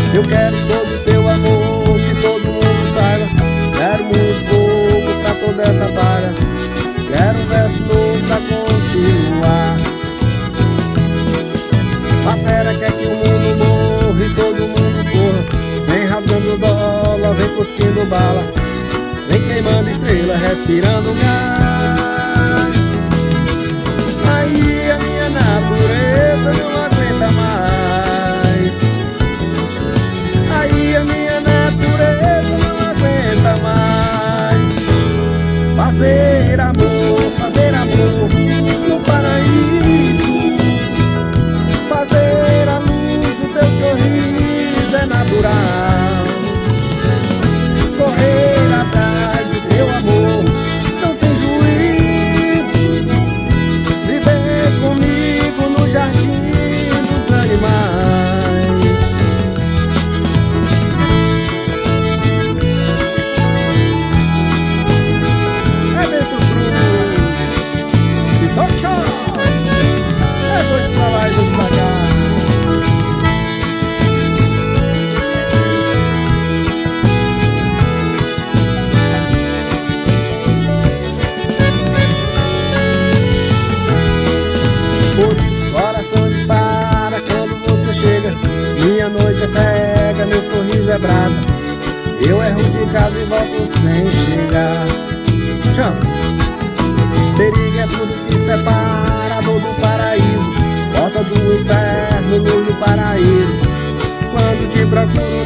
Eu quero todo teu amor, que todo mundo saiba. Quero muito fogo pra toda essa praga. Quero um verso novo pra continuar. A fera quer que o mundo morra e todo mundo corra. Vem rasgando dólar, vem cuspindo bala, vem queimando estrela, respirando gás. Aí a minha natureza não aguenta mais. Aí a minha natureza não aguenta mais. Fazer amor no paraíso. Fazer a luz do teu sorriso é natural. Correr atrás do teu amor, não sem juízo. Viver comigo no jardim dos animais. É Bento Cruz e Doc Shaw. É dois pra lá e dois pra cá. Por isso coração dispara quando você chega. Minha noite é cega, meu sorriso é brasa. Eu erro de casa e volto sem chegar. Chama. Perigo é tudo que separa a dor do paraíso. Porta do inferno, luz do paraíso. Quando te procuro